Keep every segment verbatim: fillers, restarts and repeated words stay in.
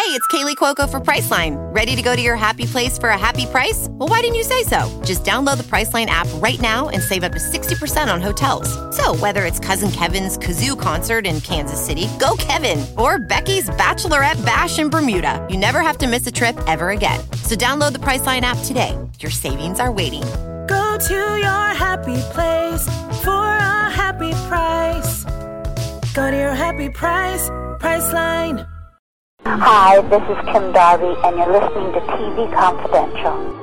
Hey, it's Kaylee Cuoco for Priceline. Ready to go to your happy place for a happy price? Well, why didn't you say so? Just download the Priceline app right now and save up to sixty percent on hotels. So whether it's Cousin Kevin's Kazoo Concert in Kansas City, go Kevin, or Becky's Bachelorette Bash in Bermuda, you never have to miss a trip ever again. So download the Priceline app today. Your savings are waiting. Go to your happy place for a happy price. Go to your happy price, Priceline. Hi, this is Kim Darby, and you're listening to T V Confidential.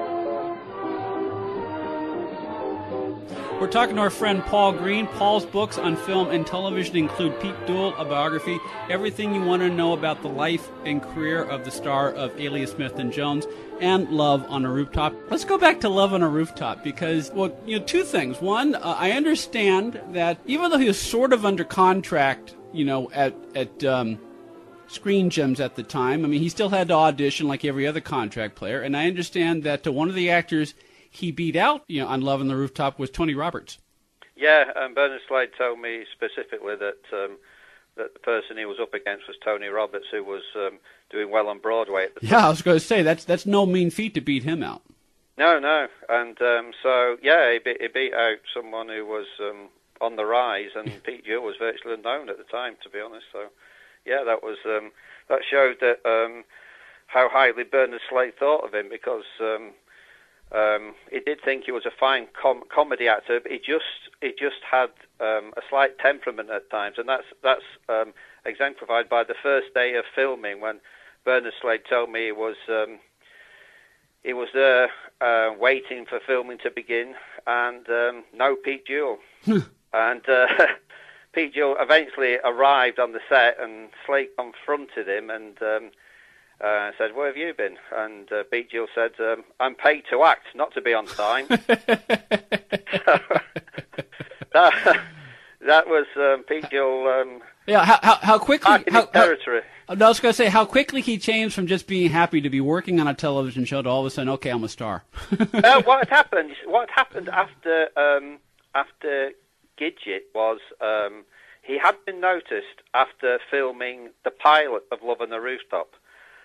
We're talking to our friend Paul Green. Paul's books on film and television include Pete Duel, a biography, everything you want to know about the life and career of the star of Alias Smith and Jones, and Love on a Rooftop. Let's go back to Love on a Rooftop because, well, you know, two things. One, uh, I understand that even though he was sort of under contract, you know, at at um, Screen Gems at the time, I mean, he still had to audition like every other contract player, and I understand that uh, one of the actors he beat out, you know, on Love on the Rooftop was Tony Roberts. Yeah, and Bernard Slade told me specifically that um, that the person he was up against was Tony Roberts, who was um, doing well on Broadway at the time. Yeah, I was going to say, that's that's no mean feat to beat him out. No, no, and um, so, yeah, he beat, he beat out someone who was um, on the rise, and Pete Duel was virtually unknown at the time, to be honest, so... Yeah, that was um, that showed that um, how highly Bernard Slade thought of him, because um, um, he did think he was a fine com- comedy actor, but he just he just had um, a slight temperament at times, and that's that's um, exemplified by the first day of filming when Bernard Slade told me he was um, he was there uh, waiting for filming to begin, and um, no Pete Duel, and. Uh, Pete Duel eventually arrived on the set, and Slade confronted him and um, uh, said, "Where have you been?" And uh, Pete Duel said, um, "I'm paid to act, not to be on time." so, that, that was um, Pete Duel. Um, yeah, how, how, how quickly? How, territory. How, I was going to say how quickly he changed from just being happy to be working on a television show to all of a sudden, okay, I'm a star. uh, what had happened? What happened after um, after. Gidget was um, he had been noticed after filming the pilot of Love on the Rooftop,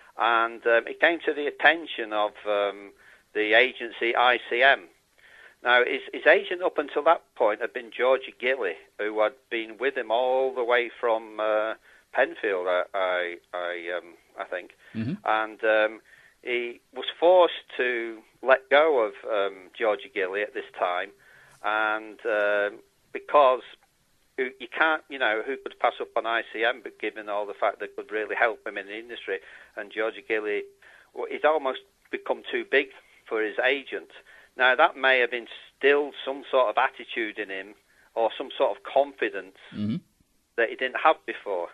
and um, it came to the attention of um, the agency I C M. Now, his, his agent up until that point had been Georgie Gilly, who had been with him all the way from uh, Penfield, I I, I, um, I think, mm-hmm. and um, he was forced to let go of um, Georgie Gilly at this time, and um, because you can't, you know, who could pass up on I C M, but given all the fact that could really help him in the industry, and Georgie Gilly, well, he's almost become too big for his agent. Now, that may have instilled some sort of attitude in him, or some sort of confidence mm-hmm. that he didn't have before.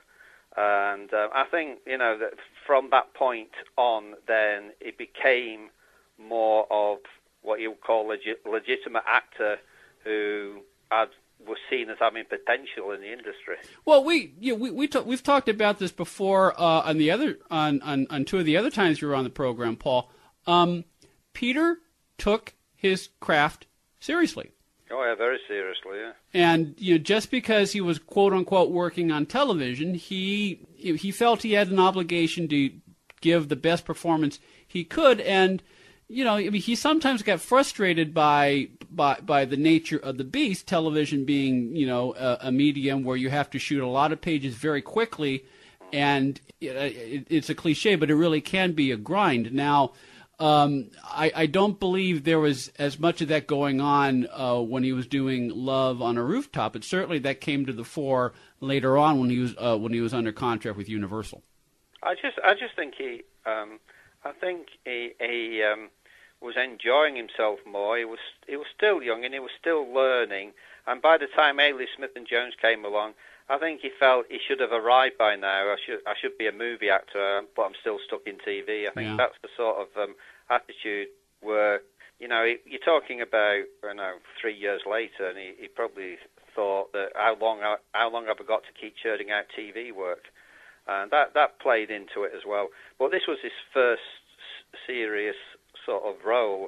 And uh, I think, you know, that from that point on, then it became more of what you would call a legit, legitimate actor who had was seen as having potential in the industry. Well, we you know, we we talk, we've talked about this before uh, on the other on, on on two of the other times you were on the program, Paul. Um, Peter took his craft seriously. Oh yeah, very seriously, yeah. And you know, just because he was quote unquote working on television, he he felt he had an obligation to give the best performance he could, and you know, I mean, he sometimes got frustrated by by by the nature of the beast, television being, you know, a, a medium where you have to shoot a lot of pages very quickly, and it, it's a cliche, but it really can be a grind. Now, um, I, I don't believe there was as much of that going on uh, when he was doing Love on a Rooftop, but certainly that came to the fore later on when he was uh, when he was under contract with Universal. I just I just think he. Um... I think he, he um, was enjoying himself more. He was he was still young and he was still learning. And by the time Alias Smith and Jones came along, I think he felt he should have arrived by now. I should I should be a movie actor, but I'm still stuck in T V. I think yeah. that's the sort of um, attitude where, you know, you're talking about, I don't know, three years later, and he, he probably thought that how long how long have I got to keep churning out T V work? And that, that played into it as well. But this was his first serious sort of role.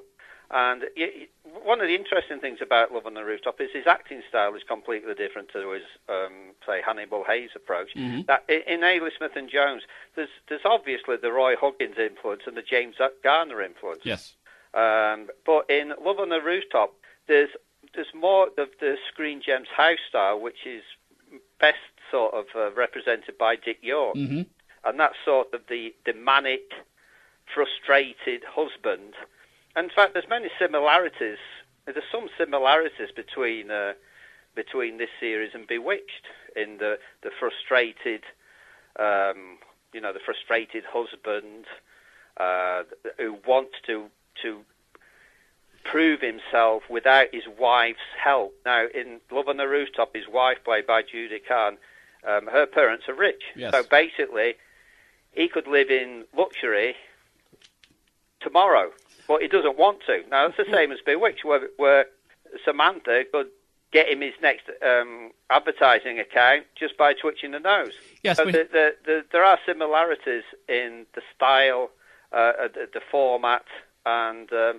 And y- one of the interesting things about Love on the Rooftop is his acting style is completely different to his, um, say, Hannibal Hayes approach. Mm-hmm. That in Ailey Smith and Jones, there's there's obviously the Roy Huggins influence and the James Garner influence. Yes. Um, but in Love on the Rooftop, there's there's more of the Screen Gems house style, which is best sort of uh, represented by Dick York. Mm-hmm. And that's sort of the, the manic, frustrated husband. And in fact, there's many similarities. There's some similarities between uh, between this series and Bewitched in the the frustrated, um, you know, the frustrated husband uh, who wants to to prove himself without his wife's help. Now, in Love on the Rooftop, his wife, played by Judy Kahn, um, her parents are rich. Yes. So basically, he could live in luxury tomorrow, but he doesn't want to. Now, it's the same as Bewitched, where, where Samantha could get him his next um, advertising account just by twitching the nose. Yes, so we... the, the, the, there are similarities in the style, uh, the, the format, and um,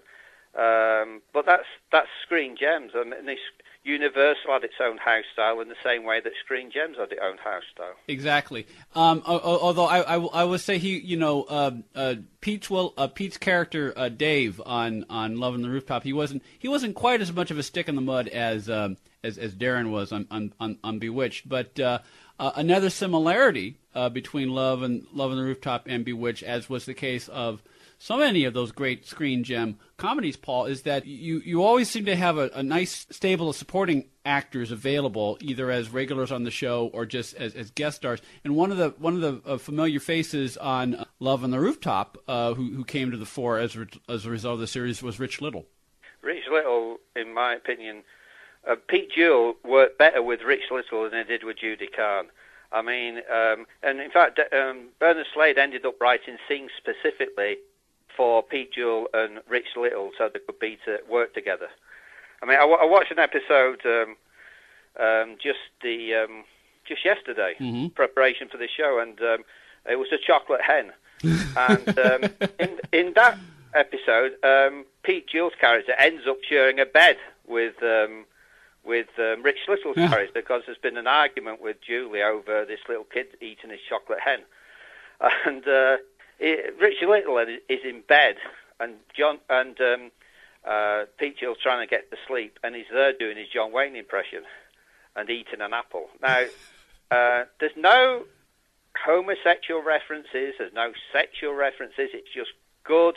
um, but that's that's Screen Gems. I mean, this Universal had its own house style in the same way that Screen Gems had its own house style. Exactly. Um, although I, I, I would say he, you know, uh, uh, Pete's will, uh, Pete's character uh, Dave on, on Love on the Rooftop, he wasn't he wasn't quite as much of a stick in the mud as um, as, as Darren was on on, on, on Bewitched. But uh, uh, another similarity uh, between Love and Love on the Rooftop and Bewitched, as was the case of so many of those great Screen Gem comedies, Paul, is that you, you always seem to have a, a nice stable of supporting actors available, either as regulars on the show or just as, as guest stars. And one of the one of the uh, familiar faces on Love on the Rooftop, uh, who who came to the fore as re- as a result of the series, was Rich Little. Rich Little, in my opinion, uh, Pete Jewell worked better with Rich Little than he did with Judy Kahn. I mean, um, and in fact, um, Bernard Slade ended up writing scenes specifically for Pete Jewell and Rich Little, so they could be to work together. I mean, I, w- I watched an episode um, um, just the um, just yesterday, mm-hmm. preparation for the show, and um, it was a chocolate hen. and um, in in that episode, um, Pete Jewell's character ends up sharing a bed with um, with um, Rich Little's yeah. character because there's been an argument with Julie over this little kid eating his chocolate hen, and. Uh, It, Richard Little is in bed, and John and um, uh, Pete Jewell's trying to get to sleep, and he's there doing his John Wayne impression and eating an apple. Now, uh, there's no homosexual references, there's no sexual references. It's just good,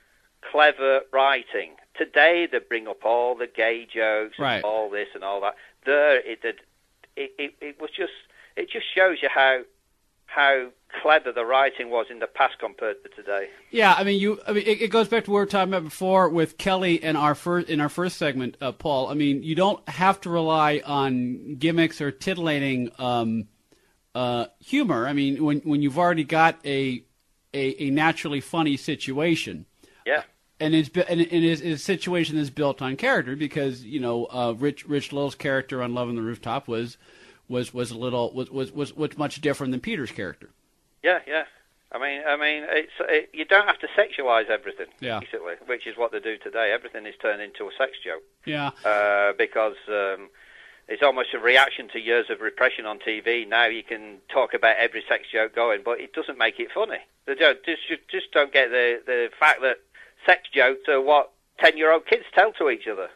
clever writing. Today they bring up all the gay jokes, right. and all this and all that. There, it it, it it was just it just shows you how. how clever the writing was in the past compared to today. Yeah, I mean, you. I mean, it, it goes back to what we were talking about before with Kelly in our first in our first segment, uh, Paul. I mean, you don't have to rely on gimmicks or titillating um, uh, humor. I mean, when when you've already got a a, a naturally funny situation. Yeah. And it's and, and his, his situation is built on character because you know uh, Rich Rich Little's character on Love on the Rooftop was. Was was a little was, was was was much different than Peter's character. Yeah, yeah. I mean, I mean, it's it, you don't have to sexualize everything. Yeah. Basically, which is what they do today. Everything is turned into a sex joke. Yeah. Uh, because um, it's almost a reaction to years of repression on T V. Now you can talk about every sex joke going, but it doesn't make it funny. They don't just just don't get the the fact that sex jokes are what ten-year-old kids tell to each other.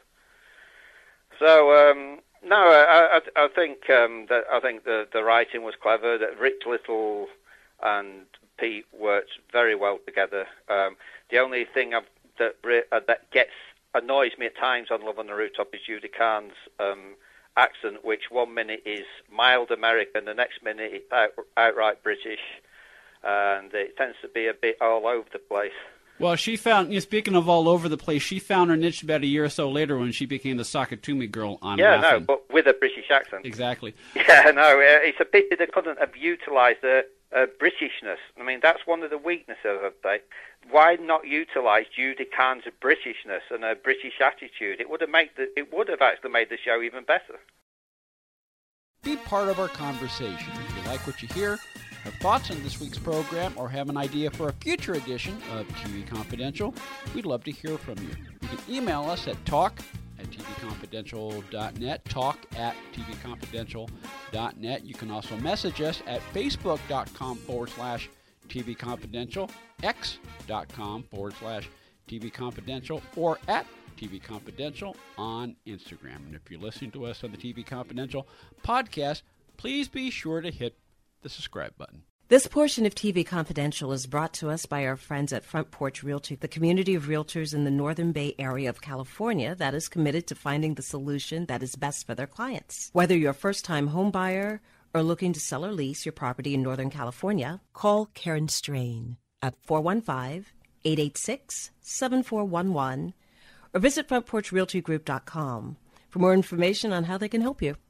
So. Um, No, I, I, I think um, that I think the the writing was clever. That Rich Little and Pete worked very well together. Um, the only thing I've, that uh, that gets annoys me at times on Love on the Rooftop is Judy Kahn's um, accent, which one minute is mild American, the next minute it's out, outright British, and it tends to be a bit all over the place. Well, she found, you know, speaking of all over the place, she found her niche about a year or so later when she became the Sakatumi girl on Yeah, Laughing. no, but with a British accent. Exactly. Yeah, no, uh, it's a pity they couldn't have utilised the uh, Britishness. I mean, that's one of the weaknesses, I'd say. Why not utilise Judy Kahn's Britishness and her British attitude? It would have made the, it would have actually made the show even better. Be part of our conversation. If you like what you hear, have thoughts on this week's program, or have an idea for a future edition of T V Confidential, we'd love to hear from you. You can email us at talk at t v confidential dot net, talk at t v confidential dot net. You can also message us at facebook.com forward slash tvconfidential, x.com forward slash tvconfidential, or at T V Confidential on Instagram. And if you're listening to us on the T V Confidential podcast, please be sure to hit the subscribe button. This portion of T V Confidential is brought to us by our friends at Front Porch Realty, the community of realtors in the Northern Bay Area of California that is committed to finding the solution that is best for their clients. Whether you're a first-time home buyer or looking to sell or lease your property in Northern California, call Karen Strain at four one five, eight eight six, seven four one one or visit front porch realty group dot com for more information on how they can help you.